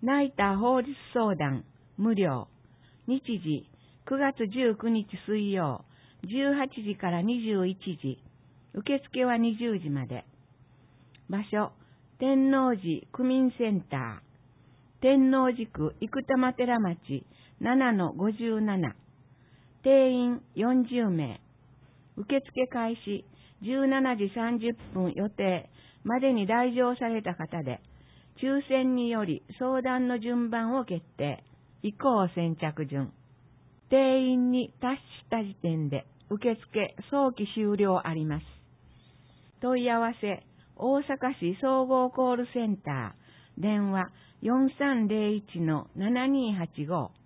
ナイター法律相談無料。日時9月19日水曜18時から21時。受付は20時まで。場所天王寺区民センター。天王寺区生玉寺町 7-57。定員40名。受付開始17時30分予定までに来場された方で、抽選により相談の順番を決定。以降先着順。定員に達した時点で受付早期終了あります。問い合わせ、大阪市総合コールセンター、電話 4301-7285